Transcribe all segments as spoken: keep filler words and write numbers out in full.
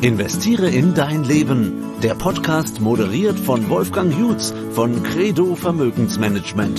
Investiere in dein Leben. Der Podcast moderiert von Wolfgang Jutz von Credo Vermögensmanagement.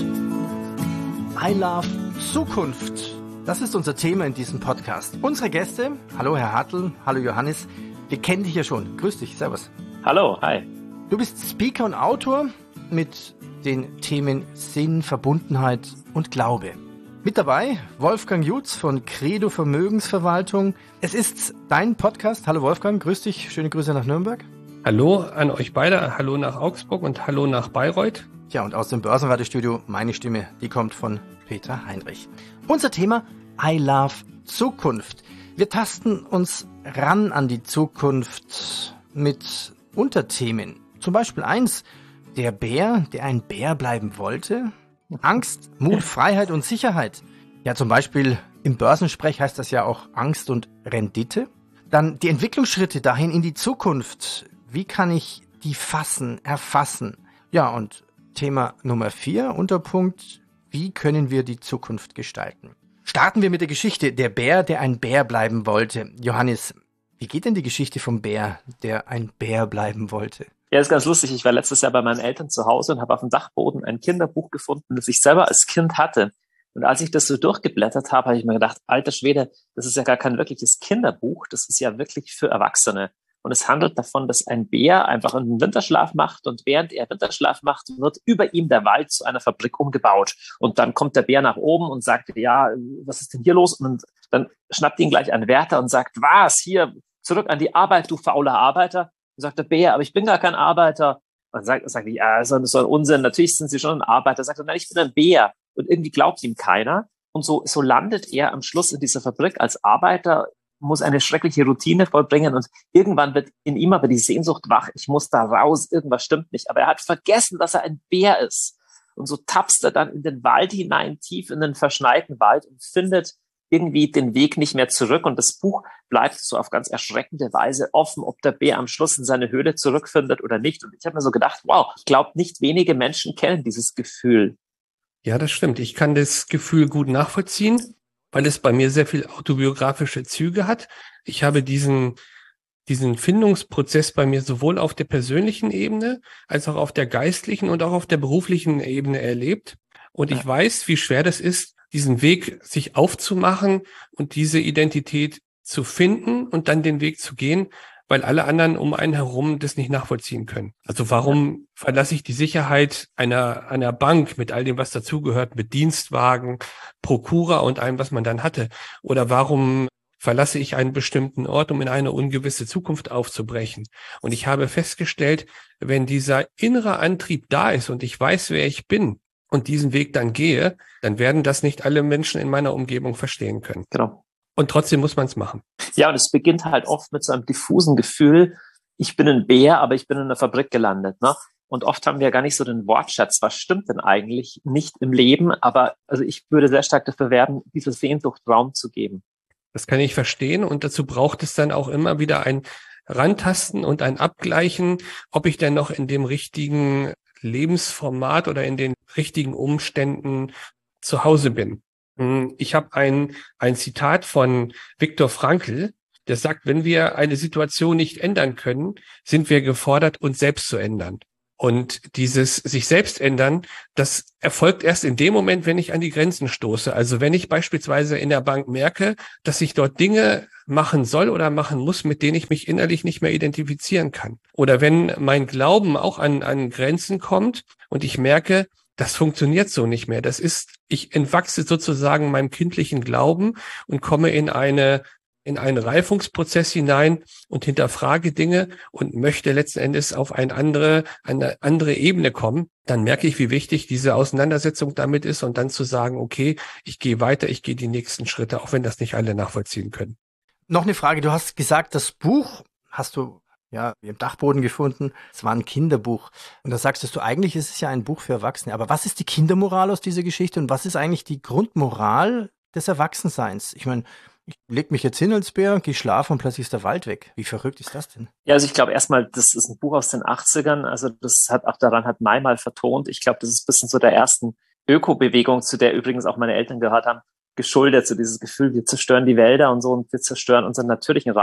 I Love Zukunft. Das ist unser Thema in diesem Podcast. Unsere Gäste, hallo Herr Hartl, hallo Johannes, wir kennen dich ja schon. Grüß dich, servus. Hallo, hi. Du bist Speaker und Autor mit den Themen Sinn, Verbundenheit und Glaube. Mit dabei Wolfgang Jutz von Credo Vermögensverwaltung. Es ist dein Podcast. Hallo Wolfgang, grüß dich. Schöne Grüße nach Nürnberg. Hallo an euch beide. Hallo nach Augsburg und hallo nach Bayreuth. Ja, und aus dem Börsenradiostudio meine Stimme, die kommt von Peter Heinrich. Unser Thema I Love Zukunft. Wir tasten uns ran an die Zukunft mit Unterthemen. Zum Beispiel eins, der Bär, der ein Bär bleiben wollte. Angst, Mut, Freiheit und Sicherheit. Ja, zum Beispiel im Börsensprech heißt das ja auch Angst und Rendite. Dann die Entwicklungsschritte dahin in die Zukunft. Wie kann ich die fassen, erfassen? Ja, und Thema Nummer vier, Unterpunkt, wie können wir die Zukunft gestalten? Starten wir mit der Geschichte, der Bär, der ein Bär bleiben wollte. Johannes, wie geht denn die Geschichte vom Bär, der ein Bär bleiben wollte? Ja, ist ganz lustig. Ich war letztes Jahr bei meinen Eltern zu Hause und habe auf dem Dachboden ein Kinderbuch gefunden, das ich selber als Kind hatte. Und als ich das so durchgeblättert habe, habe ich mir gedacht, alter Schwede, das ist ja gar kein wirkliches Kinderbuch, das ist ja wirklich für Erwachsene. Und es handelt davon, dass ein Bär einfach einen Winterschlaf macht und während er Winterschlaf macht, wird über ihm der Wald zu einer Fabrik umgebaut. Und dann kommt der Bär nach oben und sagt, ja, was ist denn hier los? Und dann schnappt ihn gleich ein Wärter und sagt, was, hier, zurück an die Arbeit, du fauler Arbeiter. Und sagt der Bär, aber ich bin gar kein Arbeiter. Und sagt, sagt die, ja, das ist so ein Unsinn, natürlich sind Sie schon ein Arbeiter. Sagt er, nein, ich bin ein Bär. Und irgendwie glaubt ihm keiner. Und so, so landet er am Schluss in dieser Fabrik als Arbeiter, muss eine schreckliche Routine vollbringen und irgendwann wird in ihm aber die Sehnsucht wach, ich muss da raus, irgendwas stimmt nicht. Aber er hat vergessen, dass er ein Bär ist. Und so tapst er dann in den Wald hinein, tief in den verschneiten Wald und findet irgendwie den Weg nicht mehr zurück. Und das Buch bleibt so auf ganz erschreckende Weise offen, ob der Bär am Schluss in seine Höhle zurückfindet oder nicht. Und ich habe mir so gedacht, wow, ich glaube, nicht wenige Menschen kennen dieses Gefühl. Ja, das stimmt. Ich kann das Gefühl gut nachvollziehen, weil es bei mir sehr viel autobiografische Züge hat. Ich habe diesen, diesen Findungsprozess bei mir sowohl auf der persönlichen Ebene als auch auf der geistlichen und auch auf der beruflichen Ebene erlebt. Und ich weiß, wie schwer das ist, diesen Weg sich aufzumachen und diese Identität zu finden und dann den Weg zu gehen, weil alle anderen um einen herum das nicht nachvollziehen können. Also warum verlasse ich die Sicherheit einer einer Bank mit all dem, was dazugehört, mit Dienstwagen, Prokura und allem, was man dann hatte? Oder warum verlasse ich einen bestimmten Ort, um in eine ungewisse Zukunft aufzubrechen? Und ich habe festgestellt, wenn dieser innere Antrieb da ist und ich weiß, wer ich bin und diesen Weg dann gehe, dann werden das nicht alle Menschen in meiner Umgebung verstehen können. Genau. Und trotzdem muss man es machen. Ja, und es beginnt halt oft mit so einem diffusen Gefühl, ich bin ein Bär, aber ich bin in einer Fabrik gelandet, ne? Und oft haben wir gar nicht so den Wortschatz, was stimmt denn eigentlich nicht im Leben? Aber also ich würde sehr stark dafür werben, dieser Sehnsucht Raum zu geben. Das kann ich verstehen und dazu braucht es dann auch immer wieder ein Rantasten und ein Abgleichen, ob ich denn noch in dem richtigen Lebensformat oder in den richtigen Umständen zu Hause bin. Ich habe ein, ein Zitat von Viktor Frankl, der sagt, wenn wir eine Situation nicht ändern können, sind wir gefordert, uns selbst zu ändern. Und dieses sich selbst ändern, das erfolgt erst in dem Moment, wenn ich an die Grenzen stoße. Also wenn ich beispielsweise in der Bank merke, dass ich dort Dinge machen soll oder machen muss, mit denen ich mich innerlich nicht mehr identifizieren kann. Oder wenn mein Glauben auch an, an Grenzen kommt und ich merke, das funktioniert so nicht mehr. Das ist, ich entwachse sozusagen meinem kindlichen Glauben und komme in eine, in einen Reifungsprozess hinein und hinterfrage Dinge und möchte letzten Endes auf eine andere, eine andere Ebene kommen. Dann merke ich, wie wichtig diese Auseinandersetzung damit ist und dann zu sagen, okay, ich gehe weiter, ich gehe die nächsten Schritte, auch wenn das nicht alle nachvollziehen können. Noch eine Frage. Du hast gesagt, das Buch hast du ja, im Dachboden gefunden. Es war ein Kinderbuch. Und da sagst du, eigentlich ist es ja ein Buch für Erwachsene. Aber was ist die Kindermoral aus dieser Geschichte und was ist eigentlich die Grundmoral des Erwachsenseins? Ich meine, ich leg mich jetzt hin als Bär, gehe schlafen und plötzlich ist der Wald weg. Wie verrückt ist das denn? Ja, also ich glaube erstmal, das ist ein Buch aus den achtzigern. Also das hat auch daran hat Mai mal vertont. Ich glaube, das ist ein bisschen so der ersten Ökobewegung, zu der übrigens auch meine Eltern gehört haben, geschuldet. So dieses Gefühl, wir zerstören die Wälder und so und wir zerstören unseren natürlichen Raum.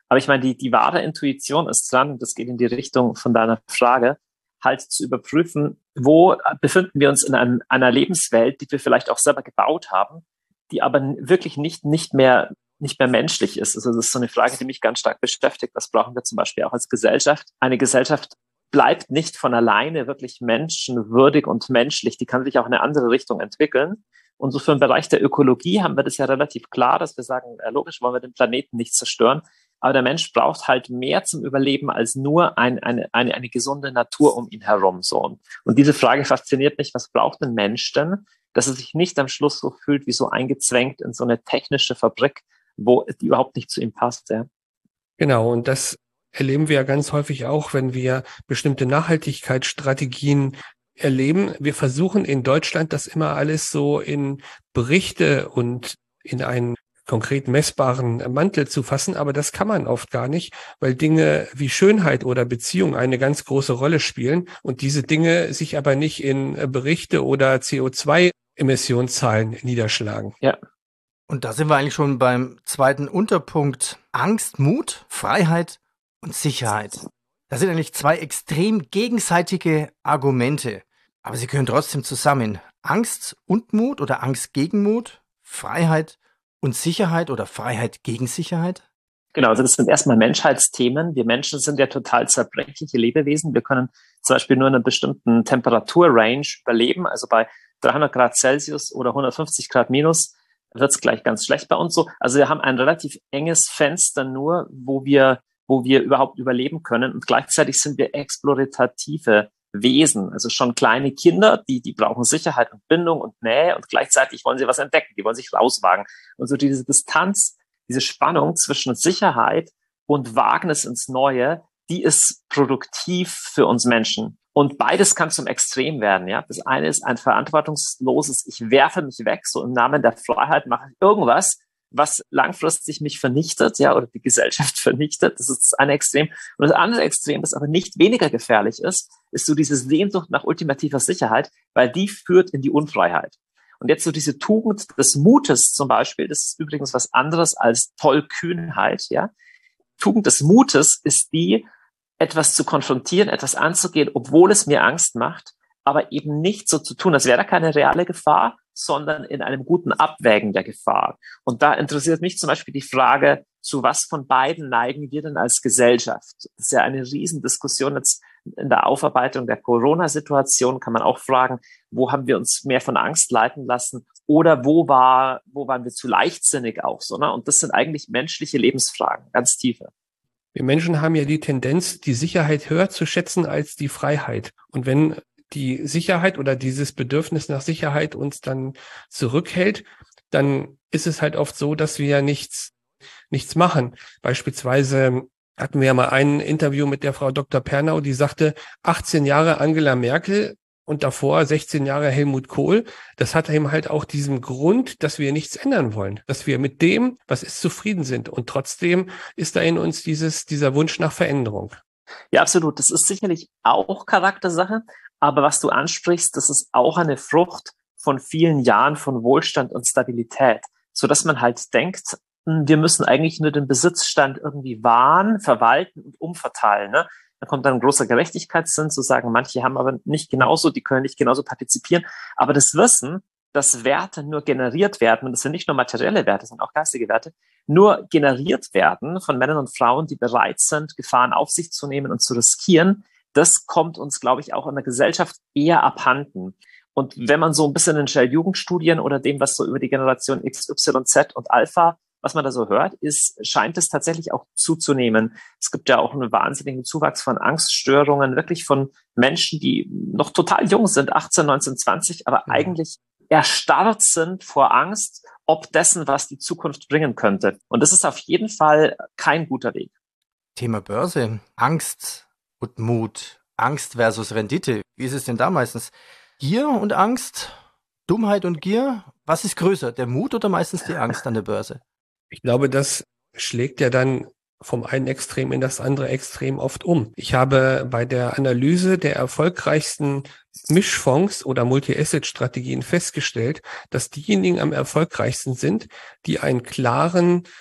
Aber ich meine, die, die wahre Intuition ist dran, und das geht in die Richtung von deiner Frage, halt zu überprüfen, wo befinden wir uns in einem, einer Lebenswelt, die wir vielleicht auch selber gebaut haben, die aber wirklich nicht, nicht mehr, nicht mehr menschlich ist. Also das ist so eine Frage, die mich ganz stark beschäftigt. Was brauchen wir zum Beispiel auch als Gesellschaft? Eine Gesellschaft bleibt nicht von alleine wirklich menschenwürdig und menschlich. Die kann sich auch in eine andere Richtung entwickeln. Und so für den Bereich der Ökologie haben wir das ja relativ klar, dass wir sagen, äh, logisch wollen wir den Planeten nicht zerstören. Aber der Mensch braucht halt mehr zum Überleben als nur ein, eine, eine, eine gesunde Natur um ihn herum. So. Und diese Frage fasziniert mich, was braucht ein Mensch denn, dass er sich nicht am Schluss so fühlt, wie so eingezwängt in so eine technische Fabrik, wo die überhaupt nicht zu ihm passt. Ja. Genau, und das erleben wir ja ganz häufig auch, wenn wir bestimmte Nachhaltigkeitsstrategien erleben. Wir versuchen in Deutschland das immer alles so in Berichte und in einen konkret messbaren Mantel zu fassen, aber das kann man oft gar nicht, weil Dinge wie Schönheit oder Beziehung eine ganz große Rolle spielen und diese Dinge sich aber nicht in Berichte oder C O zwei Emissionszahlen niederschlagen. Ja. Und da sind wir eigentlich schon beim zweiten Unterpunkt. Angst, Mut, Freiheit und Sicherheit. Das sind eigentlich zwei extrem gegenseitige Argumente, aber sie gehören trotzdem zusammen. Angst und Mut oder Angst gegen Mut, Freiheit und Sicherheit oder Freiheit gegen Sicherheit? Genau, also das sind erstmal Menschheitsthemen. Wir Menschen sind ja total zerbrechliche Lebewesen. Wir können zum Beispiel nur in einer bestimmten Temperaturrange überleben. Also bei dreihundert Grad Celsius oder hundertfünfzig Grad minus wird es gleich ganz schlecht bei uns so. Also wir haben ein relativ enges Fenster nur, wo wir, wo wir überhaupt überleben können. Und gleichzeitig sind wir explorative Wesen, also schon kleine Kinder, die, die brauchen Sicherheit und Bindung und Nähe und gleichzeitig wollen sie was entdecken, die wollen sich rauswagen. Und so diese Distanz, diese Spannung zwischen Sicherheit und Wagnis ins Neue, die ist produktiv für uns Menschen. Und beides kann zum Extrem werden, ja. Das eine ist ein verantwortungsloses, ich werfe mich weg, so im Namen der Freiheit mache ich irgendwas, was langfristig mich vernichtet, ja, oder die Gesellschaft vernichtet. Das ist das eine Extrem. Und das andere Extrem, das aber nicht weniger gefährlich ist, ist so diese Sehnsucht nach ultimativer Sicherheit, weil die führt in die Unfreiheit. Und jetzt so diese Tugend des Mutes zum Beispiel, das ist übrigens was anderes als Tollkühnheit, ja. Tugend des Mutes ist die, etwas zu konfrontieren, etwas anzugehen, obwohl es mir Angst macht, aber eben nicht so zu tun, als wäre da keine reale Gefahr, sondern in einem guten Abwägen der Gefahr. Und da interessiert mich zum Beispiel die Frage, zu was von beiden neigen wir denn als Gesellschaft? Das ist ja eine Riesendiskussion jetzt in der Aufarbeitung der Corona-Situation, kann man auch fragen, wo haben wir uns mehr von Angst leiten lassen oder wo war, wo waren wir zu leichtsinnig auch so, ne? Und das sind eigentlich menschliche Lebensfragen, ganz tiefe. Wir Menschen haben ja die Tendenz, die Sicherheit höher zu schätzen als die Freiheit. Und wenn die Sicherheit oder dieses Bedürfnis nach Sicherheit uns dann zurückhält, dann ist es halt oft so, dass wir nichts, nichts machen. Beispielsweise hatten wir ja mal ein Interview mit der Frau Doktor Pernau, die sagte, achtzehn Jahre Angela Merkel und davor sechzehn Jahre Helmut Kohl. Das hat eben halt auch diesen Grund, dass wir nichts ändern wollen, dass wir mit dem, was ist, zufrieden sind. Und trotzdem ist da in uns dieses, dieser Wunsch nach Veränderung. Ja, absolut. Das ist sicherlich auch Charaktersache. Aber was du ansprichst, das ist auch eine Frucht von vielen Jahren von Wohlstand und Stabilität, so dass man halt denkt, wir müssen eigentlich nur den Besitzstand irgendwie wahren, verwalten und umverteilen. Ne? Da kommt dann ein großer Gerechtigkeitssinn zu sagen, manche haben aber nicht genauso, die können nicht genauso partizipieren. Aber das Wissen, dass Werte nur generiert werden, und das sind nicht nur materielle Werte, das sind auch geistige Werte, nur generiert werden von Männern und Frauen, die bereit sind, Gefahren auf sich zu nehmen und zu riskieren, das kommt uns, glaube ich, auch in der Gesellschaft eher abhanden. Und wenn man so ein bisschen in Shell-Jugendstudien oder dem, was so über die Generation X, Y, Z und Alpha, was man da so hört, ist, scheint es tatsächlich auch zuzunehmen. Es gibt ja auch einen wahnsinnigen Zuwachs von Angststörungen, wirklich von Menschen, die noch total jung sind, achtzehn, neunzehn, zwanzig, aber ja. eigentlich erstarrt sind vor Angst, ob dessen, was die Zukunft bringen könnte. Und das ist auf jeden Fall kein guter Weg. Thema Börse, Angst und Mut, Angst versus Rendite. Wie ist es denn da meistens? Gier und Angst, Dummheit und Gier, was ist größer, der Mut oder meistens die Angst an der Börse? Ich glaube, das schlägt ja dann vom einen Extrem in das andere Extrem oft um. Ich habe bei der Analyse der erfolgreichsten Mischfonds oder Multi-Asset-Strategien festgestellt, dass diejenigen am erfolgreichsten sind, die einen klaren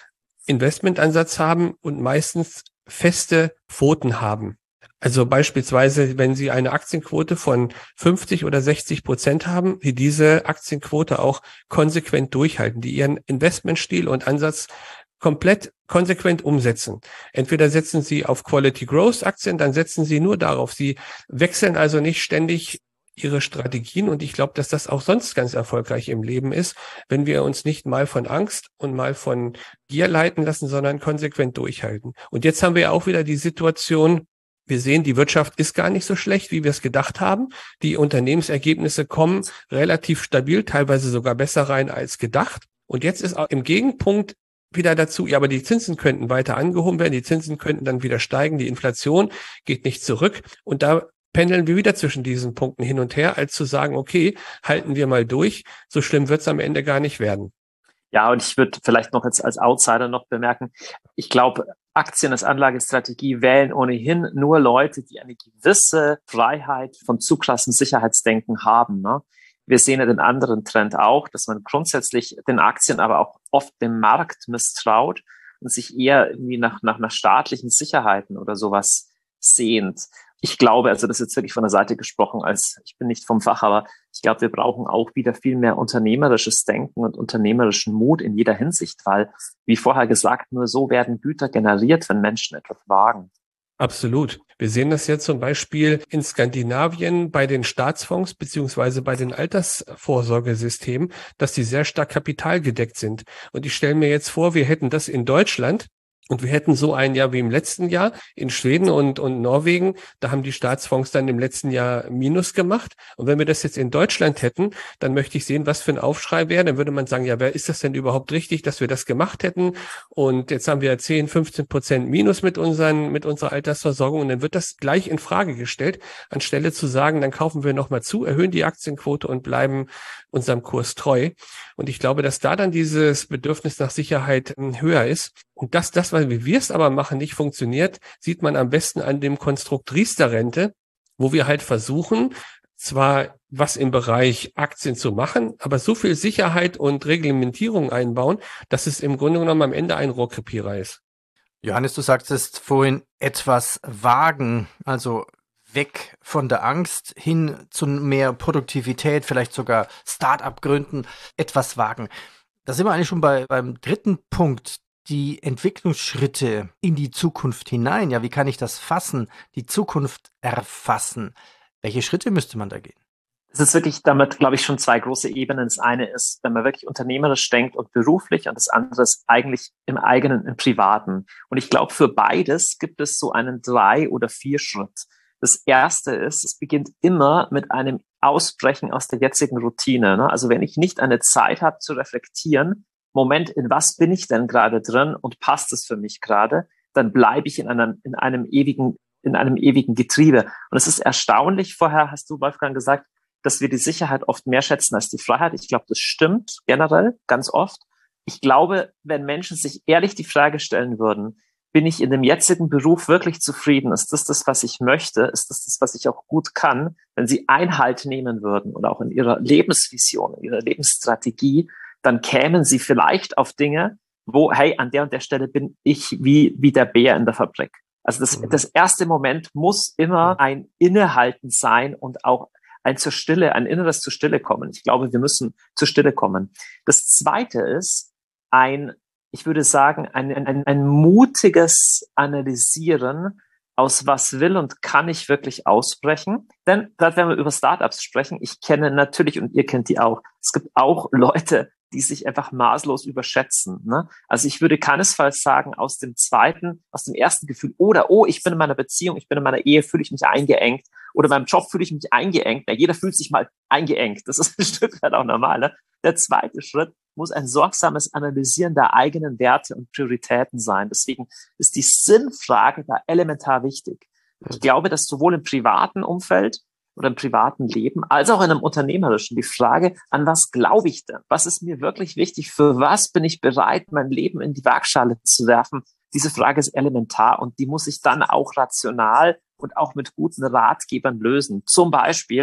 Investmentansatz haben und meistens feste Quoten haben. Also beispielsweise, wenn Sie eine Aktienquote von fünfzig oder sechzig Prozent haben, die diese Aktienquote auch konsequent durchhalten, die ihren Investmentstil und Ansatz komplett konsequent umsetzen. Entweder setzen Sie auf Quality Growth Aktien, dann setzen Sie nur darauf. Sie wechseln also nicht ständig Ihre Strategien, und ich glaube, dass das auch sonst ganz erfolgreich im Leben ist, wenn wir uns nicht mal von Angst und mal von Gier leiten lassen, sondern konsequent durchhalten. Und jetzt haben wir auch wieder die Situation, wir sehen, die Wirtschaft ist gar nicht so schlecht, wie wir es gedacht haben. Die Unternehmensergebnisse kommen relativ stabil, teilweise sogar besser rein als gedacht. Und jetzt ist auch im Gegenpunkt wieder dazu, ja, aber die Zinsen könnten weiter angehoben werden, die Zinsen könnten dann wieder steigen, die Inflation geht nicht zurück. Und da pendeln wir wieder zwischen diesen Punkten hin und her, als zu sagen, okay, halten wir mal durch, so schlimm wird es am Ende gar nicht werden. Ja, und ich würde vielleicht noch jetzt als Outsider noch bemerken, ich glaube, Aktien als Anlagestrategie wählen ohnehin nur Leute, die eine gewisse Freiheit von Zugklassensicherheitsdenken haben. Ne? Wir sehen ja den anderen Trend auch, dass man grundsätzlich den Aktien, aber auch oft dem Markt misstraut und sich eher irgendwie nach, nach, nach staatlichen Sicherheiten oder sowas sehnt. Ich glaube, also das ist jetzt wirklich von der Seite gesprochen, als ich bin nicht vom Fach, aber ich glaube, wir brauchen auch wieder viel mehr unternehmerisches Denken und unternehmerischen Mut in jeder Hinsicht, weil, wie vorher gesagt, nur so werden Güter generiert, wenn Menschen etwas wagen. Absolut. Wir sehen das jetzt zum Beispiel in Skandinavien bei den Staatsfonds beziehungsweise bei den Altersvorsorgesystemen, dass die sehr stark kapitalgedeckt sind. Und ich stelle mir jetzt vor, wir hätten das in Deutschland. Und wir hätten so ein Jahr wie im letzten Jahr in Schweden und, und Norwegen, da haben die Staatsfonds dann im letzten Jahr Minus gemacht. Und wenn wir das jetzt in Deutschland hätten, dann möchte ich sehen, was für ein Aufschrei wäre. Dann würde man sagen, ja, wer ist das denn überhaupt richtig, dass wir das gemacht hätten? Und jetzt haben wir zehn, fünfzehn Prozent Minus mit unseren, mit unserer Altersversorgung. Und dann wird das gleich in Frage gestellt, anstelle zu sagen, dann kaufen wir nochmal zu, erhöhen die Aktienquote und bleiben unserem Kurs treu. Und ich glaube, dass da dann dieses Bedürfnis nach Sicherheit höher ist. Und dass das, weil wir es aber machen, nicht funktioniert, sieht man am besten an dem Konstrukt Riester-Rente, wo wir halt versuchen, zwar was im Bereich Aktien zu machen, aber so viel Sicherheit und Reglementierung einbauen, dass es im Grunde genommen am Ende ein Rohrkrepierer ist. Johannes, du sagtest vorhin etwas wagen, also weg von der Angst hin zu mehr Produktivität, vielleicht sogar Start-up gründen, etwas wagen. Da sind wir eigentlich schon bei, beim dritten Punkt, die Entwicklungsschritte in die Zukunft hinein. Ja, wie kann ich das fassen, die Zukunft erfassen? Welche Schritte müsste man da gehen? Es ist wirklich damit, glaube ich, schon zwei große Ebenen. Das eine ist, wenn man wirklich unternehmerisch denkt und beruflich, und das andere ist eigentlich im eigenen, im Privaten. Und ich glaube, für beides gibt es so einen Drei- oder Vier-Schritt. Das erste ist, es beginnt immer mit einem Ausbrechen aus der jetzigen Routine. Ne? Also wenn ich nicht eine Zeit habe zu reflektieren, Moment, in was bin ich denn gerade drin und passt es für mich gerade, dann bleibe ich in einem, in einem ewigen, in einem ewigen Getriebe. Und es ist erstaunlich, vorher hast du, Wolfgang, gesagt, dass wir die Sicherheit oft mehr schätzen als die Freiheit. Ich glaube, das stimmt generell ganz oft. Ich glaube, wenn Menschen sich ehrlich die Frage stellen würden, bin ich in dem jetzigen Beruf wirklich zufrieden? Ist das das, was ich möchte? Ist das das, was ich auch gut kann? Wenn sie Einhalt nehmen würden oder auch in ihrer Lebensvision, in ihrer Lebensstrategie, dann kämen sie vielleicht auf Dinge, wo, hey, an der und der Stelle bin ich wie, wie der Bär in der Fabrik. Also das, mhm. das erste Moment muss immer ein Innehalten sein und auch ein zur Stille, ein inneres zur Stille kommen. Ich glaube, wir müssen zur Stille kommen. Das zweite ist ein, ich würde sagen, ein, ein, ein mutiges Analysieren, aus was will und kann ich wirklich ausbrechen. Denn gerade wenn wir über Startups sprechen, ich kenne natürlich, und ihr kennt die auch, es gibt auch Leute, die sich einfach maßlos überschätzen. Ne? Also ich würde keinesfalls sagen, aus dem zweiten, aus dem ersten Gefühl, oder, oh, ich bin in meiner Beziehung, ich bin in meiner Ehe, fühle ich mich eingeengt, oder beim Job fühle ich mich eingeengt. Ja, jeder fühlt sich mal eingeengt. Das ist ein Stück weit auch normal. Ne? Der zweite Schritt muss ein sorgsames Analysieren der eigenen Werte und Prioritäten sein. Deswegen ist die Sinnfrage da elementar wichtig. Ich glaube, dass sowohl im privaten Umfeld oder im privaten Leben, als auch in einem unternehmerischen, die Frage, an was glaube ich denn? Was ist mir wirklich wichtig? Für was bin ich bereit, mein Leben in die Waagschale zu werfen? Diese Frage ist elementar und die muss ich dann auch rational und auch mit guten Ratgebern lösen. Zum Beispiel,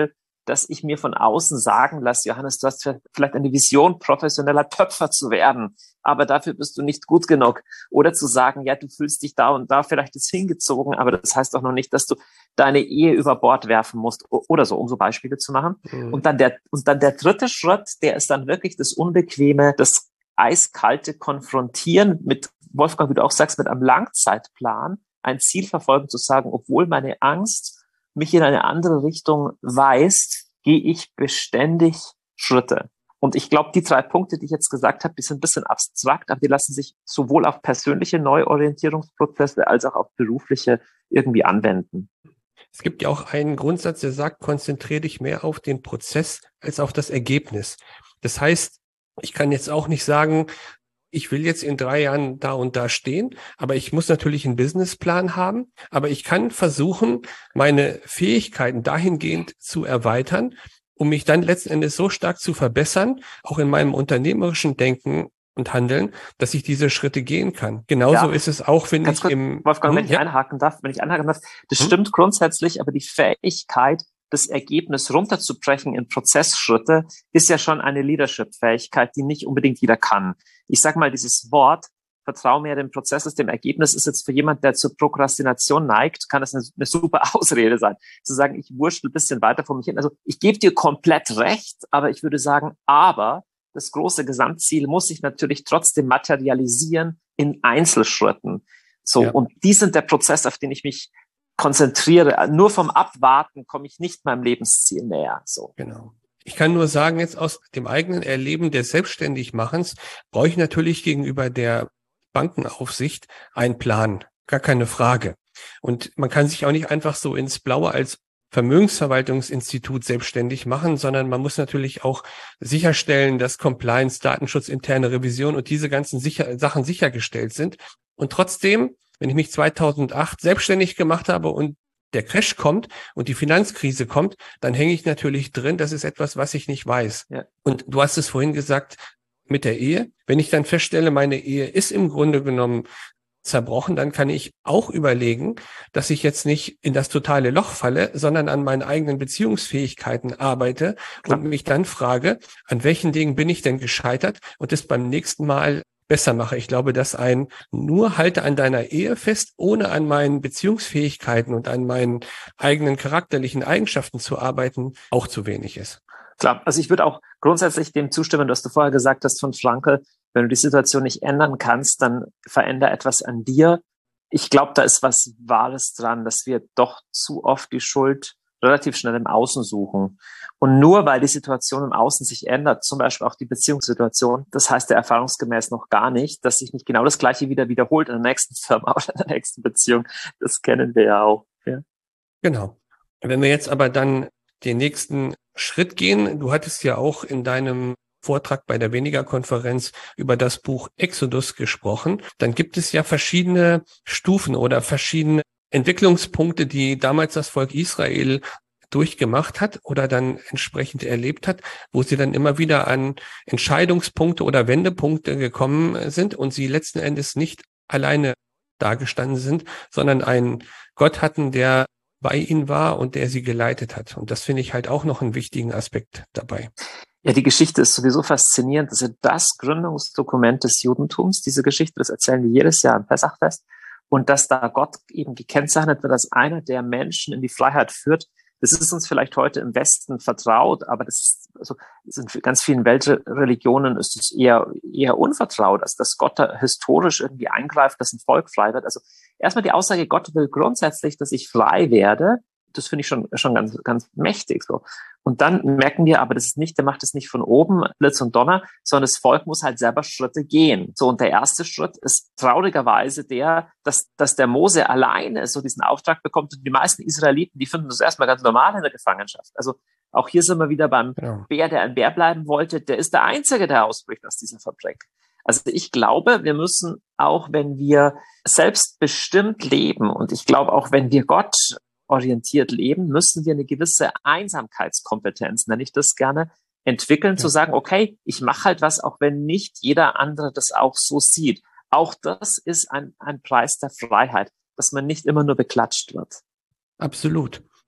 dass ich mir von außen sagen lasse, Johannes, du hast vielleicht eine Vision, professioneller Töpfer zu werden, aber dafür bist du nicht gut genug. Oder zu sagen, ja, du fühlst dich da und da vielleicht ist hingezogen, aber das heißt doch noch nicht, dass du deine Ehe über Bord werfen musst oder so, um so Beispiele zu machen. Mhm. Und dann der, und dann der dritte Schritt, der ist dann wirklich das Unbequeme, das eiskalte Konfrontieren mit, Wolfgang, wie du auch sagst, mit einem Langzeitplan, ein Ziel verfolgen, zu sagen, obwohl meine Angst mich in eine andere Richtung weist, gehe ich beständig Schritte. Und ich glaube, die drei Punkte, die ich jetzt gesagt habe, die sind ein bisschen abstrakt, aber die lassen sich sowohl auf persönliche Neuorientierungsprozesse als auch auf berufliche irgendwie anwenden. Es gibt ja auch einen Grundsatz, der sagt, konzentriere dich mehr auf den Prozess als auf das Ergebnis. Das heißt, ich kann jetzt auch nicht sagen, ich will jetzt in drei Jahren da und da stehen, aber ich muss natürlich einen Businessplan haben, aber ich kann versuchen, meine Fähigkeiten dahingehend zu erweitern, um mich dann letzten Endes so stark zu verbessern, auch in meinem unternehmerischen Denken und Handeln, dass ich diese Schritte gehen kann. Genauso ja. ist es auch, finde ich, kurz, im... Wolfgang, hm, wenn ich ja. einhaken darf, wenn ich einhaken darf, das hm? stimmt grundsätzlich, aber die Fähigkeit, das Ergebnis runterzubrechen in Prozessschritte, ist ja schon eine Leadership-Fähigkeit, die nicht unbedingt jeder kann. Ich sag mal, dieses Wort, vertrau mir dem Prozess als dem Ergebnis, ist jetzt für jemand, der zur Prokrastination neigt, kann das eine, eine super Ausrede sein. Zu sagen, ich wurschtel ein bisschen weiter vor mich hin. Also ich gebe dir komplett recht, aber ich würde sagen, aber das große Gesamtziel muss sich natürlich trotzdem materialisieren in Einzelschritten. So, ja. Und die sind der Prozess, auf den ich mich konzentriere. Nur vom Abwarten komme ich nicht meinem Lebensziel näher. So. Genau. Ich kann nur sagen, jetzt aus dem eigenen Erleben des Selbstständigmachens brauche ich natürlich gegenüber der Bankenaufsicht einen Plan. Gar keine Frage. Und man kann sich auch nicht einfach so ins Blaue als Vermögensverwaltungsinstitut selbstständig machen, sondern man muss natürlich auch sicherstellen, dass Compliance, Datenschutz, interne Revision und diese ganzen sicher- Sachen sichergestellt sind. Und trotzdem, wenn ich mich zweitausendacht selbstständig gemacht habe und der Crash kommt und die Finanzkrise kommt, dann hänge ich natürlich drin. Das ist etwas, was ich nicht weiß. Ja. Und du hast es vorhin gesagt, mit der Ehe. Wenn ich dann feststelle, meine Ehe ist im Grunde genommen zerbrochen, dann kann ich auch überlegen, dass ich jetzt nicht in das totale Loch falle, sondern an meinen eigenen Beziehungsfähigkeiten arbeite Klar. und mich dann frage, an welchen Dingen bin ich denn gescheitert und das beim nächsten Mal besser mache. Ich glaube, dass ein nur halte an deiner Ehe fest, ohne an meinen Beziehungsfähigkeiten und an meinen eigenen charakterlichen Eigenschaften zu arbeiten, auch zu wenig ist. Klar, also ich würde auch grundsätzlich dem zustimmen, was du vorher gesagt hast von Frankl, wenn du die Situation nicht ändern kannst, dann veränder etwas an dir. Ich glaube, da ist was Wahres dran, dass wir doch zu oft die Schuld relativ schnell im Außen suchen. Und nur weil die Situation im Außen sich ändert, zum Beispiel auch die Beziehungssituation, das heißt ja erfahrungsgemäß noch gar nicht, dass sich nicht genau das Gleiche wieder wiederholt in der nächsten Firma oder in der nächsten Beziehung. Das kennen wir ja auch. Ja. Genau. Wenn wir jetzt aber dann den nächsten Schritt gehen, du hattest ja auch in deinem Vortrag bei der Weniger-Konferenz über das Buch Exodus gesprochen, dann gibt es ja verschiedene Stufen oder verschiedene Entwicklungspunkte, die damals das Volk Israel durchgemacht hat oder dann entsprechend erlebt hat, wo sie dann immer wieder an Entscheidungspunkte oder Wendepunkte gekommen sind und sie letzten Endes nicht alleine dagestanden sind, sondern einen Gott hatten, der bei ihnen war und der sie geleitet hat. Und das finde ich halt auch noch einen wichtigen Aspekt dabei. Ja, die Geschichte ist sowieso faszinierend. Das ist das Gründungsdokument des Judentums. Diese Geschichte, das erzählen wir jedes Jahr am Pessachfest. Und dass da Gott eben gekennzeichnet wird als einer, der Menschen in die Freiheit führt, das ist uns vielleicht heute im Westen vertraut, aber das ist, also, das in ganz vielen Weltreligionen ist es eher, eher unvertraut, als dass Gott da historisch irgendwie eingreift, dass ein Volk frei wird. Also erstmal die Aussage, Gott will grundsätzlich, dass ich frei werde. Das finde ich schon, schon ganz, ganz mächtig, so. Und dann merken wir aber, das ist nicht, der macht es nicht von oben, Blitz und Donner, sondern das Volk muss halt selber Schritte gehen. So. Und der erste Schritt ist traurigerweise der, dass, dass der Mose alleine so diesen Auftrag bekommt. Und die meisten Israeliten, die finden das erstmal ganz normal in der Gefangenschaft. Also auch hier sind wir wieder beim genau. Bär, der ein Bär bleiben wollte. Der ist der Einzige, der ausbricht aus diesem Fabrik. Also ich glaube, wir müssen auch, wenn wir selbstbestimmt leben, und ich glaube auch, wenn wir Gott orientiert leben, müssen wir eine gewisse Einsamkeitskompetenz, nenne ich das gerne, entwickeln, ja. zu sagen, okay, ich mache halt was, auch wenn nicht jeder andere das auch so sieht. Auch das ist ein, ein Preis der Freiheit, dass man nicht immer nur beklatscht wird. Absolut.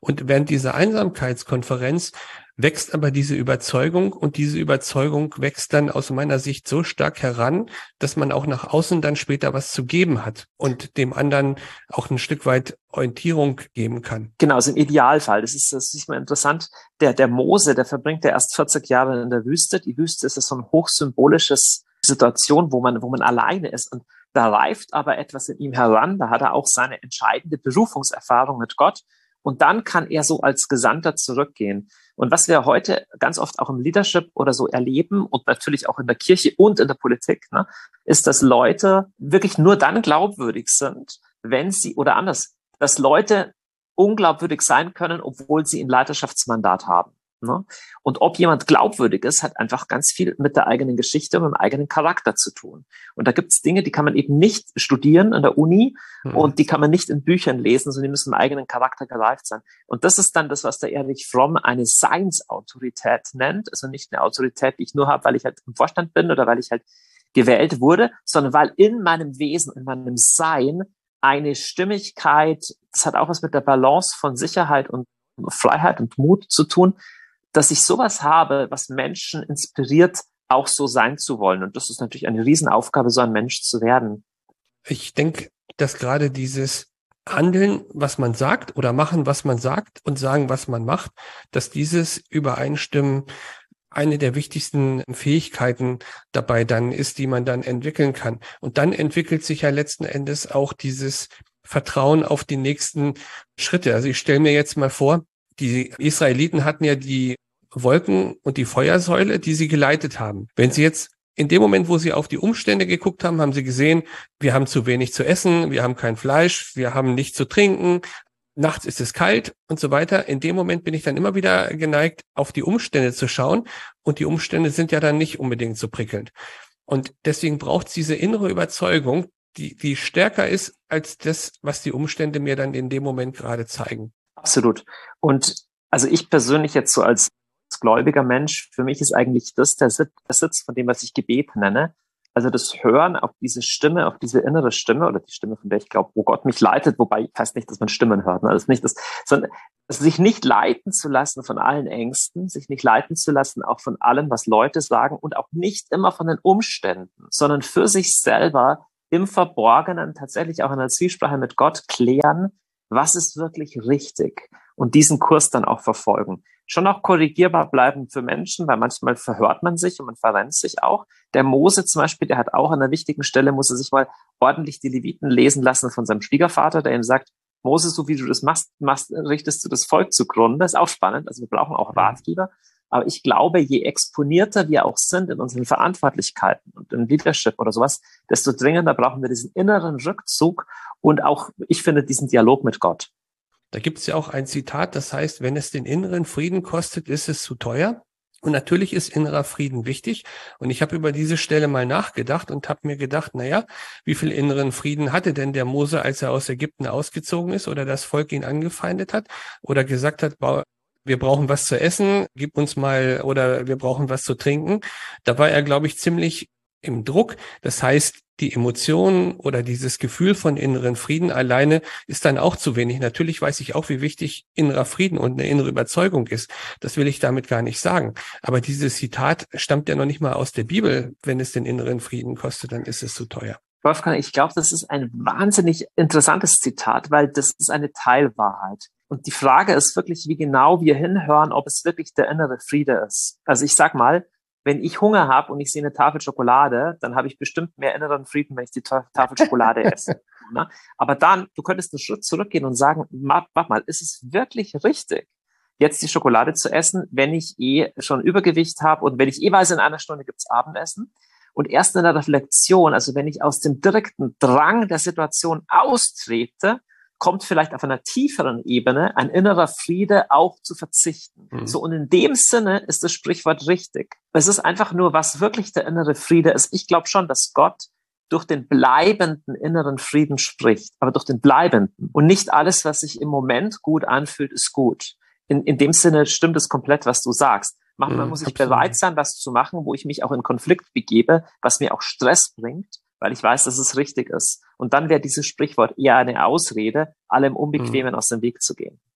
Und während dieser Einsamkeitskonferenz wächst aber diese Überzeugung und diese Überzeugung wächst dann aus meiner Sicht so stark heran, dass man auch nach außen dann später was zu geben hat und dem anderen auch ein Stück weit Orientierung geben kann. Genau, also im Idealfall. Das ist, das ist mal interessant. Der, der Mose, der verbringt ja erst vierzig Jahre in der Wüste. Die Wüste ist so ein hochsymbolisches Situation, wo man, wo man alleine ist. Und da reift aber etwas in ihm heran. Da hat er auch seine entscheidende Berufungserfahrung mit Gott. Und dann kann er so als Gesandter zurückgehen. Und was wir heute ganz oft auch im Leadership oder so erleben und natürlich auch in der Kirche und in der Politik, ne, ist, dass Leute wirklich nur dann glaubwürdig sind, wenn sie, oder anders, dass Leute unglaubwürdig sein können, obwohl sie ein Leiterschaftsmandat haben. Ne? Und ob jemand glaubwürdig ist, hat einfach ganz viel mit der eigenen Geschichte und dem eigenen Charakter zu tun. Und da gibt es Dinge, die kann man eben nicht studieren an der Uni mhm. und die kann man nicht in Büchern lesen, sondern die müssen im eigenen Charakter gereift sein. Und das ist dann das, was der Erich Fromm eine Seinsautorität nennt. Also nicht eine Autorität, die ich nur habe, weil ich halt im Vorstand bin oder weil ich halt gewählt wurde, sondern weil in meinem Wesen, in meinem Sein eine Stimmigkeit, das hat auch was mit der Balance von Sicherheit und Freiheit und Mut zu tun, dass ich sowas habe, was Menschen inspiriert, auch so sein zu wollen. Und das ist natürlich eine Riesenaufgabe, so ein Mensch zu werden. Ich denke, dass gerade dieses Handeln, was man sagt oder machen, was man sagt und sagen, was man macht, dass dieses Übereinstimmen eine der wichtigsten Fähigkeiten dabei dann ist, die man dann entwickeln kann. Und dann entwickelt sich ja letzten Endes auch dieses Vertrauen auf die nächsten Schritte. Also ich stelle mir jetzt mal vor, die Israeliten hatten ja die Wolken und die Feuersäule, die sie geleitet haben. Wenn sie jetzt in dem Moment, wo sie auf die Umstände geguckt haben, haben sie gesehen, wir haben zu wenig zu essen, wir haben kein Fleisch, wir haben nichts zu trinken, nachts ist es kalt und so weiter. In dem Moment bin ich dann immer wieder geneigt, auf die Umstände zu schauen. Und die Umstände sind ja dann nicht unbedingt so prickelnd. Und deswegen braucht es diese innere Überzeugung, die, die stärker ist als das, was die Umstände mir dann in dem Moment gerade zeigen. Absolut. Und also ich persönlich jetzt so als gläubiger Mensch, für mich ist eigentlich das der Sitz, der Sitz von dem, was ich Gebet nenne. Also das Hören auf diese Stimme, auf diese innere Stimme oder die Stimme, von der ich glaube, wo Gott mich leitet, wobei ich weiß nicht, dass man Stimmen hört, ne? Also nicht das, sondern sich nicht leiten zu lassen von allen Ängsten, sich nicht leiten zu lassen auch von allem, was Leute sagen und auch nicht immer von den Umständen, sondern für sich selber im Verborgenen tatsächlich auch in der Zwiesprache mit Gott klären, was ist wirklich richtig und diesen Kurs dann auch verfolgen. Schon auch korrigierbar bleiben für Menschen, weil manchmal verhört man sich und man verrennt sich auch. Der Mose zum Beispiel, der hat auch an einer wichtigen Stelle, muss er sich mal ordentlich die Leviten lesen lassen von seinem Schwiegervater, der ihm sagt, Mose, so wie du das machst, machst richtest du das Volk zugrunde. Das ist auch spannend, also wir brauchen auch Ratgeber. Aber ich glaube, je exponierter wir auch sind in unseren Verantwortlichkeiten und im Leadership oder sowas, desto dringender brauchen wir diesen inneren Rückzug und auch, ich finde, diesen Dialog mit Gott. Da gibt es ja auch ein Zitat, das heißt, wenn es den inneren Frieden kostet, ist es zu teuer. Und natürlich ist innerer Frieden wichtig. Und ich habe über diese Stelle mal nachgedacht und habe mir gedacht, naja, wie viel inneren Frieden hatte denn der Mose, als er aus Ägypten ausgezogen ist oder das Volk ihn angefeindet hat oder gesagt hat, wir brauchen was zu essen, gib uns mal, oder wir brauchen was zu trinken. Da war er, glaube ich, ziemlich im Druck. Das heißt, die Emotionen oder dieses Gefühl von inneren Frieden alleine ist dann auch zu wenig. Natürlich weiß ich auch, wie wichtig innerer Frieden und eine innere Überzeugung ist. Das will ich damit gar nicht sagen. Aber dieses Zitat stammt ja noch nicht mal aus der Bibel. Wenn es den inneren Frieden kostet, dann ist es zu teuer. Wolfgang, ich glaube, das ist ein wahnsinnig interessantes Zitat, weil das ist eine Teilwahrheit. Und die Frage ist wirklich, wie genau wir hinhören, ob es wirklich der innere Friede ist. Also ich sag mal, wenn ich Hunger habe und ich sehe eine Tafel Schokolade, dann habe ich bestimmt mehr inneren Frieden, wenn ich die Tafel Schokolade esse. Ne? Aber dann, du könntest einen Schritt zurückgehen und sagen, warte mal, ist es wirklich richtig, jetzt die Schokolade zu essen, wenn ich eh schon Übergewicht habe und wenn ich eh weiß, in einer Stunde gibt's Abendessen? Und erst in der Reflexion, also wenn ich aus dem direkten Drang der Situation austrete, kommt vielleicht auf einer tieferen Ebene ein innerer Friede, auch zu verzichten. Mhm. So, und in dem Sinne ist das Sprichwort richtig. Es ist einfach nur, was wirklich der innere Friede ist. Ich glaube schon, dass Gott durch den bleibenden inneren Frieden spricht, aber durch den bleibenden. Und nicht alles, was sich im Moment gut anfühlt, ist gut. In, in dem Sinne stimmt es komplett, was du sagst. Manchmal mhm, muss ich absolut. bereit sein, was zu machen, wo ich mich auch in Konflikt begebe, was mir auch Stress bringt, weil ich weiß, dass es richtig ist. Und dann wäre dieses Sprichwort eher eine Ausrede, allem Unbequemen mhm. aus dem Weg zu gehen.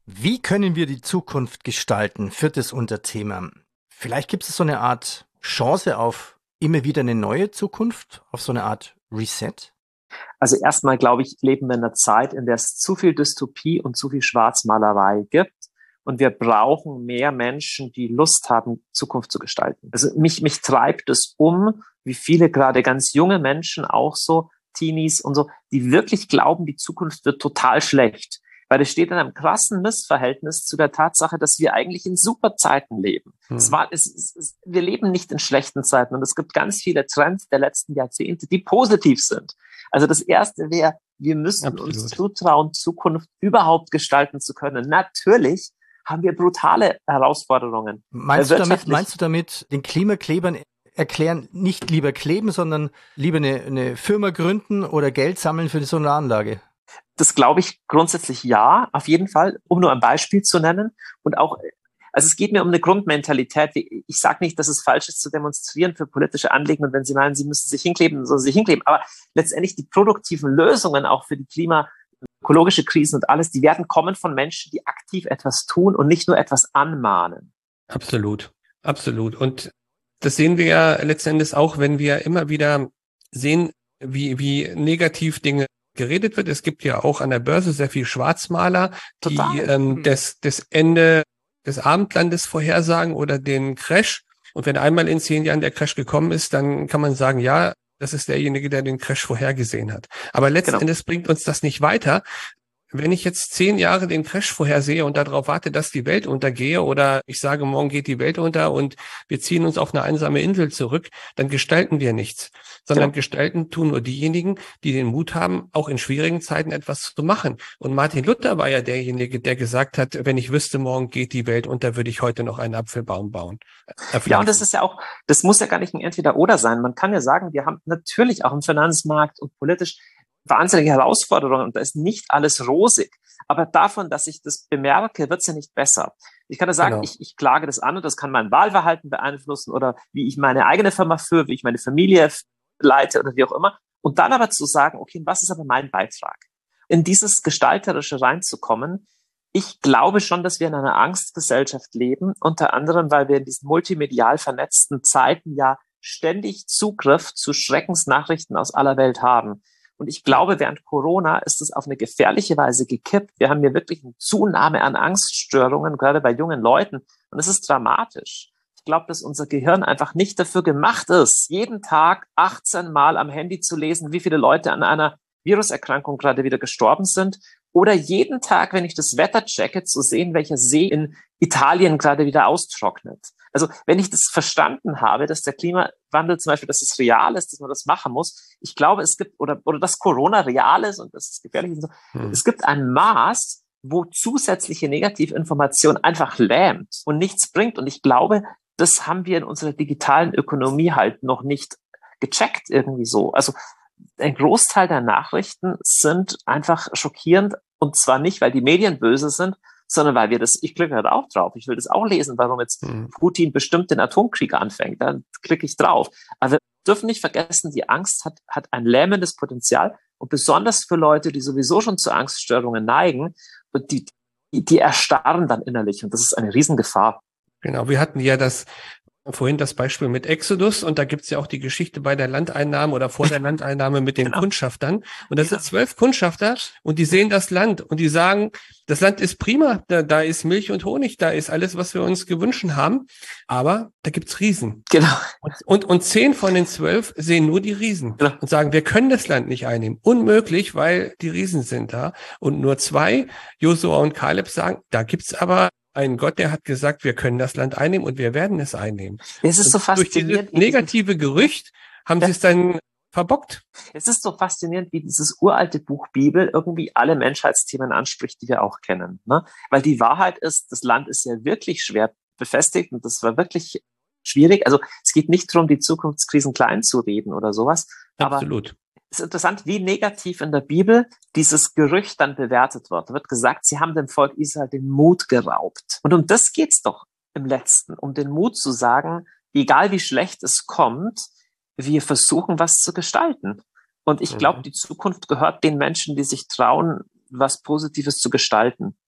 Wie können wir die Zukunft gestalten? Viertes Unterthema. Vielleicht gibt es so eine Art Chance auf immer wieder eine neue Zukunft, auf so eine Art Reset? Also erstmal, glaube ich, leben wir in einer Zeit, in der es zu viel Dystopie und zu viel Schwarzmalerei gibt. Und wir brauchen mehr Menschen, die Lust haben, Zukunft zu gestalten. Also mich, mich treibt es um, wie viele gerade ganz junge Menschen, auch so Teenies und so, die wirklich glauben, die Zukunft wird total schlecht. Weil es steht in einem krassen Missverhältnis zu der Tatsache, dass wir eigentlich in super Zeiten leben. Hm. Es war, es, es, es, wir leben nicht in schlechten Zeiten. Und es gibt ganz viele Trends der letzten Jahrzehnte, die positiv sind. Also das Erste wäre, wir müssen Absolut. uns zutrauen, Zukunft überhaupt gestalten zu können. Natürlich haben wir brutale Herausforderungen. Meinst du damit, meinst du damit, den Klimaklebern erklären, nicht lieber kleben, sondern lieber eine, eine Firma gründen oder Geld sammeln für so eine Anlage? Das glaube ich grundsätzlich ja, auf jeden Fall, um nur ein Beispiel zu nennen. Und auch, also es geht mir um eine Grundmentalität. Ich sage nicht, dass es falsch ist, zu demonstrieren für politische Anliegen. Und wenn Sie meinen, Sie müssen sich hinkleben, sollen Sie sich hinkleben. Aber letztendlich die produktiven Lösungen auch für die Klima ökologische Krisen und alles, die werden kommen von Menschen, die aktiv etwas tun und nicht nur etwas anmahnen. Absolut, absolut. Und das sehen wir ja letztendlich auch, wenn wir immer wieder sehen, wie, wie negativ Dinge geredet wird. Es gibt ja auch an der Börse sehr viel Schwarzmaler, Total. die ähm, das, das Ende des Abendlandes vorhersagen oder den Crash. Und wenn einmal in zehn Jahren der Crash gekommen ist, dann kann man sagen, ja, das ist derjenige, der den Crash vorhergesehen hat. Aber letzten genau. Endes bringt uns das nicht weiter. Wenn ich jetzt zehn Jahre den Crash vorhersehe und darauf warte, dass die Welt untergehe oder ich sage, morgen geht die Welt unter und wir ziehen uns auf eine einsame Insel zurück, dann gestalten wir nichts. Sondern ja. gestalten tun nur diejenigen, die den Mut haben, auch in schwierigen Zeiten etwas zu machen. Und Martin Luther war ja derjenige, der gesagt hat, wenn ich wüsste, morgen geht die Welt unter, würde ich heute noch einen Apfelbaum bauen. Äh, ja, und das ist ja auch, das muss ja gar nicht ein Entweder-Oder sein. Man kann ja sagen, wir haben natürlich auch im Finanzmarkt und politisch wahnsinnige Herausforderungen und da ist nicht alles rosig. Aber davon, dass ich das bemerke, wird es ja nicht besser. Ich kann ja sagen, genau. ich, ich klage das an und das kann mein Wahlverhalten beeinflussen oder wie ich meine eigene Firma führe, wie ich meine Familie leite oder wie auch immer. Und dann aber zu sagen, okay, was ist aber mein Beitrag? In dieses Gestalterische reinzukommen. Ich glaube schon, dass wir in einer Angstgesellschaft leben, unter anderem, weil wir in diesen multimedial vernetzten Zeiten ja ständig Zugriff zu Schreckensnachrichten aus aller Welt haben. Und ich glaube, während Corona ist es auf eine gefährliche Weise gekippt. Wir haben hier wirklich eine Zunahme an Angststörungen, gerade bei jungen Leuten. Und es ist dramatisch. Ich glaube, dass unser Gehirn einfach nicht dafür gemacht ist, jeden Tag achtzehn Mal am Handy zu lesen, wie viele Leute an einer Viruserkrankung gerade wieder gestorben sind. Oder jeden Tag, wenn ich das Wetter checke, zu sehen, welcher See in Italien gerade wieder austrocknet. Also wenn ich das verstanden habe, dass der Klimawandel zum Beispiel, dass es real ist, dass man das machen muss, ich glaube, es gibt, oder oder dass Corona real ist und das ist gefährlich und so, hm. es gibt ein Maß, wo zusätzliche Negativinformation einfach lähmt und nichts bringt. Und ich glaube, das haben wir in unserer digitalen Ökonomie halt noch nicht gecheckt irgendwie so. Also ein Großteil der Nachrichten sind einfach schockierend und zwar nicht, weil die Medien böse sind, sondern weil wir das, ich klicke halt auch drauf, ich will das auch lesen, warum jetzt mhm. Putin bestimmt den Atomkrieg anfängt, dann klicke ich drauf. Aber wir dürfen nicht vergessen, die Angst hat, hat ein lähmendes Potenzial und besonders für Leute, die sowieso schon zu Angststörungen neigen, und die, die, die erstarren dann innerlich und das ist eine Riesengefahr. Genau, wir hatten ja das vorhin das Beispiel mit Exodus und da gibt's ja auch die Geschichte bei der Landeinnahme oder vor der Landeinnahme mit den genau. Kundschaftern. Und das sind zwölf Kundschafter und die sehen das Land und die sagen, das Land ist prima, da, da ist Milch und Honig, da ist alles, was wir uns gewünscht haben, aber da gibt's Riesen. Genau. Und, und, und zehn von den zwölf sehen nur die Riesen genau. und sagen, wir können das Land nicht einnehmen. Unmöglich, weil die Riesen sind da. Und nur zwei, Josua und Kaleb, sagen, da gibt's aber ein Gott, der hat gesagt, wir können das Land einnehmen und wir werden es einnehmen. Es ist so faszinierend. Durch dieses negative Gerücht haben ja. sie es dann verbockt. Es ist so faszinierend, wie dieses uralte Buch Bibel irgendwie alle Menschheitsthemen anspricht, die wir auch kennen. Ne? Weil die Wahrheit ist, das Land ist ja wirklich schwer befestigt und das war wirklich schwierig. Also es geht nicht darum, die Zukunftskrisen klein zu reden oder sowas. Absolut. Aber es ist interessant, wie negativ in der Bibel dieses Gerücht dann bewertet wird. Da wird gesagt, sie haben dem Volk Israel den Mut geraubt. Und um das geht's doch im Letzten, um den Mut zu sagen, egal wie schlecht es kommt, wir versuchen, was zu gestalten. Und ich glaube, die Zukunft gehört den Menschen, die sich trauen, was Positives zu gestalten.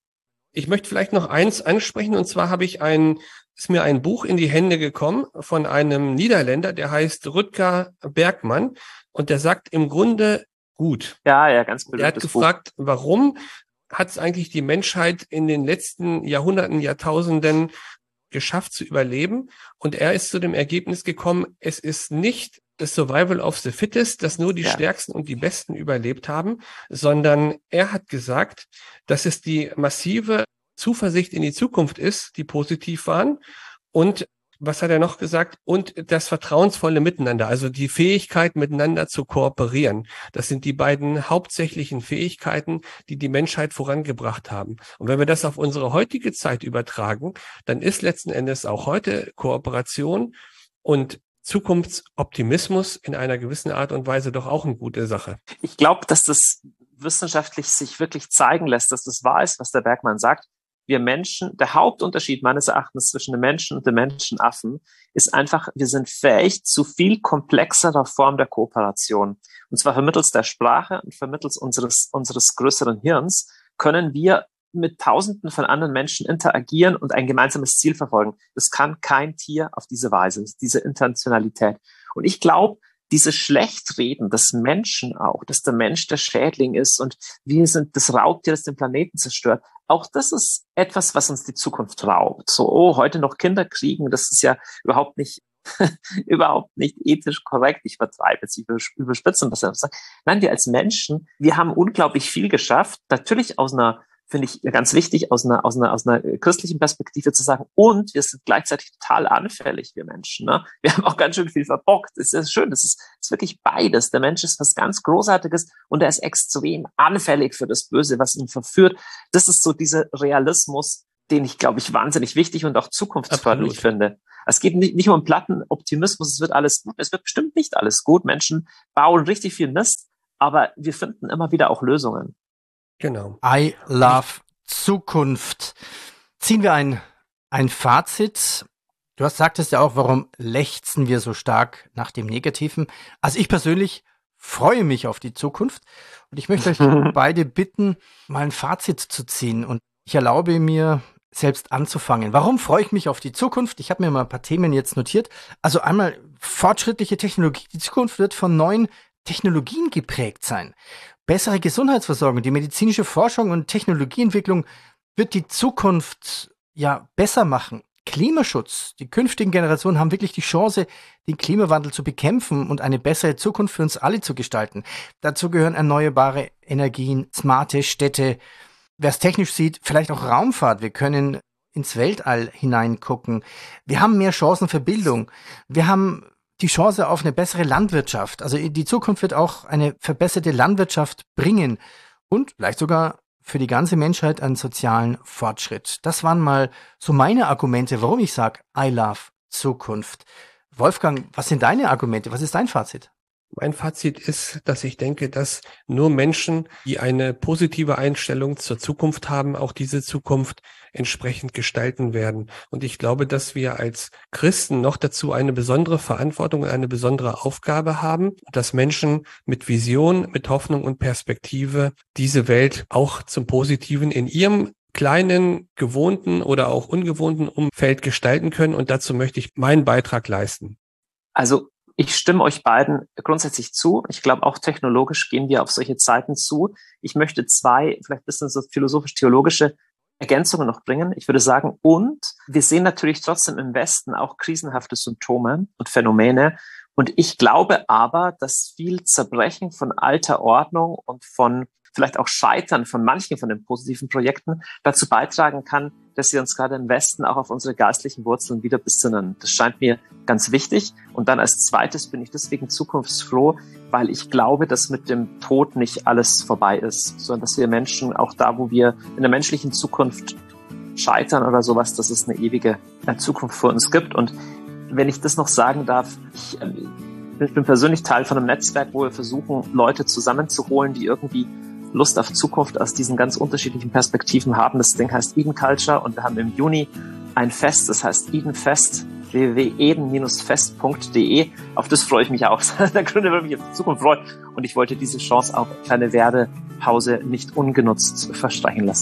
Ich möchte vielleicht noch eins ansprechen, und zwar habe ich ein, ist mir ein Buch in die Hände gekommen von einem Niederländer, der heißt Rutger Bergmann, und der sagt im Grunde gut. Ja, ja, ganz berühmtes Er hat gefragt, Buch. Warum hat es eigentlich die Menschheit in den letzten Jahrhunderten, Jahrtausenden geschafft zu überleben? Und er ist zu dem Ergebnis gekommen, es ist nicht das Survival of the Fittest, dass nur die Ja. Stärksten und die Besten überlebt haben, sondern er hat gesagt, dass es die massive Zuversicht in die Zukunft ist, die positiv waren. Und was hat er noch gesagt? Und das vertrauensvolle Miteinander, also die Fähigkeit, miteinander zu kooperieren. Das sind die beiden hauptsächlichen Fähigkeiten, die die Menschheit vorangebracht haben. Und wenn wir das auf unsere heutige Zeit übertragen, dann ist letzten Endes auch heute Kooperation und Zukunftsoptimismus in einer gewissen Art und Weise doch auch eine gute Sache. Ich glaube, dass das wissenschaftlich sich wirklich zeigen lässt, dass das wahr ist, was der Bergmann sagt. Wir Menschen, der Hauptunterschied meines Erachtens zwischen den Menschen und den Menschenaffen ist einfach, wir sind fähig zu viel komplexerer Form der Kooperation. Und zwar vermittels der Sprache und vermittels unseres, unseres größeren Hirns können wir mit Tausenden von anderen Menschen interagieren und ein gemeinsames Ziel verfolgen. Das kann kein Tier auf diese Weise, diese Intentionalität. Und ich glaube, dieses Schlechtreden des Menschen auch, dass der Mensch der Schädling ist und wir sind das Raubtier, das den Planeten zerstört, auch das ist etwas, was uns die Zukunft raubt. So, oh, heute noch Kinder kriegen, das ist ja überhaupt nicht überhaupt nicht ethisch korrekt. Ich vertreibe jetzt, ich überspitze was er sagt. Nein, wir als Menschen, wir haben unglaublich viel geschafft, natürlich aus einer, finde ich ganz wichtig, aus einer, aus einer, aus einer christlichen Perspektive zu sagen, und wir sind gleichzeitig total anfällig, wir Menschen, ne? Wir haben auch ganz schön viel verbockt. Es ist schön, das ist, das ist wirklich beides. Der Mensch ist was ganz Großartiges und er ist extrem anfällig für das Böse, was ihn verführt. Das ist so dieser Realismus, den ich, glaube ich, wahnsinnig wichtig und auch zukunftsförderlich finde. Es geht nicht, nicht um platten Optimismus, es wird alles gut. Es wird bestimmt nicht alles gut. Menschen bauen richtig viel Mist, aber wir finden immer wieder auch Lösungen. Genau. I love Zukunft. Ziehen wir ein, ein Fazit. Du hast sagtest ja auch, warum lechzen wir so stark nach dem Negativen. Also ich persönlich freue mich auf die Zukunft und ich möchte euch beide bitten, mal ein Fazit zu ziehen, und ich erlaube mir, selbst anzufangen. Warum freue ich mich auf die Zukunft? Ich habe mir mal ein paar Themen jetzt notiert. Also einmal fortschrittliche Technologie. Die Zukunft wird von neuen Technologien geprägt sein. Bessere Gesundheitsversorgung, die medizinische Forschung und Technologieentwicklung wird die Zukunft ja besser machen. Klimaschutz. Die künftigen Generationen haben wirklich die Chance, den Klimawandel zu bekämpfen und eine bessere Zukunft für uns alle zu gestalten. Dazu gehören erneuerbare Energien, smarte Städte. Wer es technisch sieht, vielleicht auch Raumfahrt. Wir können ins Weltall hineingucken. Wir haben mehr Chancen für Bildung. Wir haben die Chance auf eine bessere Landwirtschaft. Also die Zukunft wird auch eine verbesserte Landwirtschaft bringen und vielleicht sogar für die ganze Menschheit einen sozialen Fortschritt. Das waren mal so meine Argumente, warum ich sage, I love Zukunft. Wolfgang, was sind deine Argumente? Was ist dein Fazit? Mein Fazit ist, dass ich denke, dass nur Menschen, die eine positive Einstellung zur Zukunft haben, auch diese Zukunft entsprechend gestalten werden. Und ich glaube, dass wir als Christen noch dazu eine besondere Verantwortung und eine besondere Aufgabe haben, dass Menschen mit Vision, mit Hoffnung und Perspektive diese Welt auch zum Positiven in ihrem kleinen, gewohnten oder auch ungewohnten Umfeld gestalten können. Und dazu möchte ich meinen Beitrag leisten. Also ich stimme euch beiden grundsätzlich zu. Ich glaube, auch technologisch gehen wir auf solche Zeiten zu. Ich möchte zwei, vielleicht ein bisschen so philosophisch-theologische Ergänzungen noch bringen. Ich würde sagen, und wir sehen natürlich trotzdem im Westen auch krisenhafte Symptome und Phänomene. Und ich glaube aber, dass viel Zerbrechen von alter Ordnung und von vielleicht auch Scheitern von manchen von den positiven Projekten dazu beitragen kann, dass wir uns gerade im Westen auch auf unsere geistlichen Wurzeln wieder besinnen. Das scheint mir ganz wichtig. Und dann als zweites bin ich deswegen zukunftsfroh, weil ich glaube, dass mit dem Tod nicht alles vorbei ist, sondern dass wir Menschen auch da, wo wir in der menschlichen Zukunft scheitern oder sowas, dass es eine ewige Zukunft für uns gibt. Und wenn ich das noch sagen darf, ich, ich bin persönlich Teil von einem Netzwerk, wo wir versuchen, Leute zusammenzuholen, die irgendwie Lust auf Zukunft aus diesen ganz unterschiedlichen Perspektiven haben. Das Ding heißt Eden Culture und wir haben im Juni ein Fest, das heißt Eden Fest, w w w punkt eden fest punkt d e. Auf das freue ich mich auch. Der Gründe, warum ich mich auf die Zukunft freue. Und ich wollte diese Chance, auch eine Werbepause, nicht ungenutzt verstreichen lassen.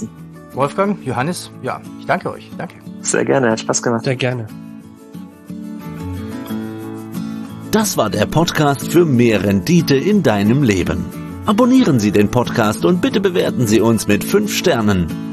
Wolfgang, Johannes, ja, ich danke euch. Danke. Sehr gerne, hat Spaß gemacht. Sehr gerne. Das war der Podcast für mehr Rendite in deinem Leben. Abonnieren Sie den Podcast und bitte bewerten Sie uns mit fünf Sternen.